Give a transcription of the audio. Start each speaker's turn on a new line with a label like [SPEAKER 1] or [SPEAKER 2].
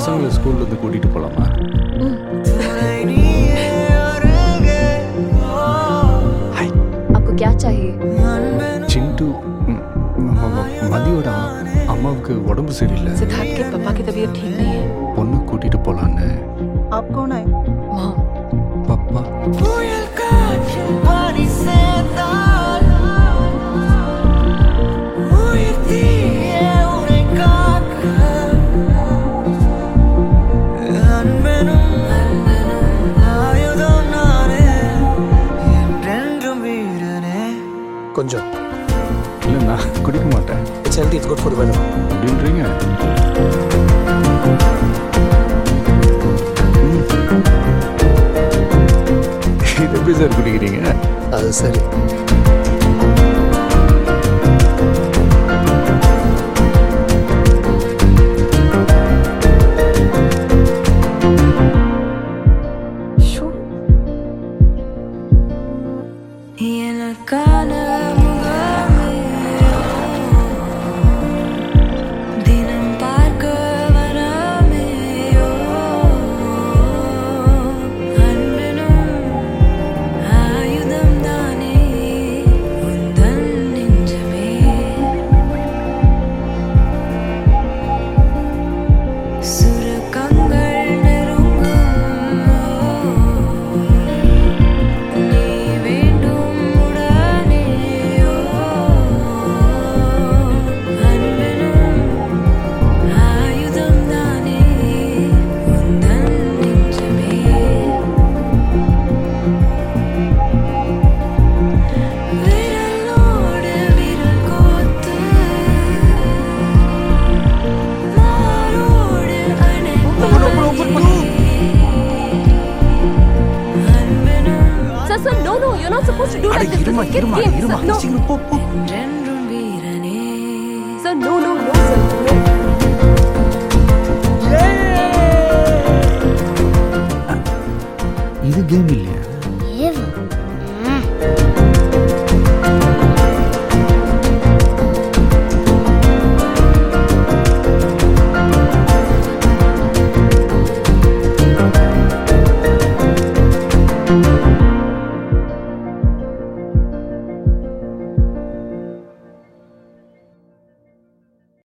[SPEAKER 1] பசங்களை ஸ்கூல்ல இருந்து கூட்டிட்டு போலாமா?
[SPEAKER 2] आपको क्या चाहिए?
[SPEAKER 1] चिंटू மதியோட அம்மாவுக்கு உடம்பு சரியில்லை.
[SPEAKER 3] सिद्धार्थ के पापा की तबीयत ठीक नहीं है.
[SPEAKER 1] பொண்ணு கூட்டிட்டு போலான்னு.
[SPEAKER 4] आप कौन है?
[SPEAKER 3] मॉम.
[SPEAKER 1] पापा.
[SPEAKER 5] கொஞ்சம்
[SPEAKER 1] இல்லை, நான் குடிக்க மாட்டேன்.
[SPEAKER 5] It's healthy, it's good for the weather
[SPEAKER 1] அப்படின்றீங்க? இது எப்படி சார் குடிக்கிறீங்க?
[SPEAKER 5] அது சரி.
[SPEAKER 2] Sir, no, you're not supposed to do like this.
[SPEAKER 1] இருமா